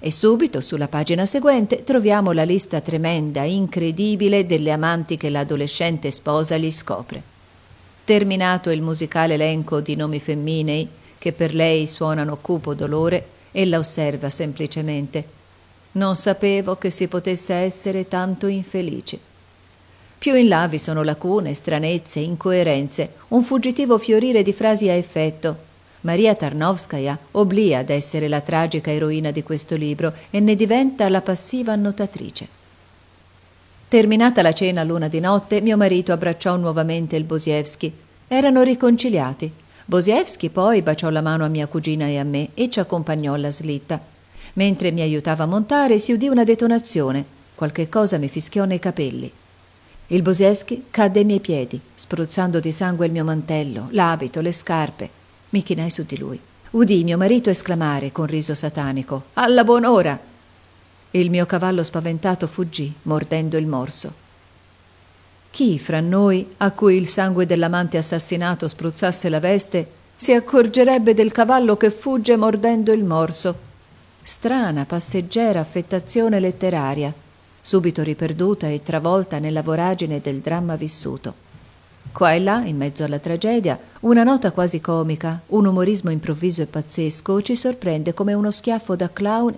E subito, sulla pagina seguente, troviamo la lista tremenda, incredibile, delle amanti che l'adolescente sposa gli scopre. Terminato il musicale elenco di nomi femminei, che per lei suonano cupo dolore, ella osserva semplicemente: «Non sapevo che si potesse essere tanto infelici». Più in là vi sono lacune, stranezze, incoerenze, un fuggitivo fiorire di frasi a effetto. Maria Tarnowskaja obblia ad essere la tragica eroina di questo libro e ne diventa la passiva annotatrice. Terminata la cena l'una di notte, mio marito abbracciò nuovamente il Bosiewski. Erano riconciliati. Bosiewski poi baciò la mano a mia cugina e a me e ci accompagnò alla slitta. Mentre mi aiutava a montare si udì una detonazione. Qualche cosa mi fischiò nei capelli. Il Bosiewski cadde ai miei piedi, spruzzando di sangue il mio mantello, l'abito, le scarpe. Mi chinai su di lui. Udii mio marito esclamare con riso satanico: «Alla buon'ora!» Il mio cavallo spaventato fuggì, mordendo il morso. Chi fra noi, a cui il sangue dell'amante assassinato spruzzasse la veste, si accorgerebbe del cavallo che fugge mordendo il morso? Strana, passeggera affettazione letteraria, subito riperduta e travolta nella voragine del dramma vissuto. Qua e là, in mezzo alla tragedia, una nota quasi comica, un umorismo improvviso e pazzesco ci sorprende come uno schiaffo da clown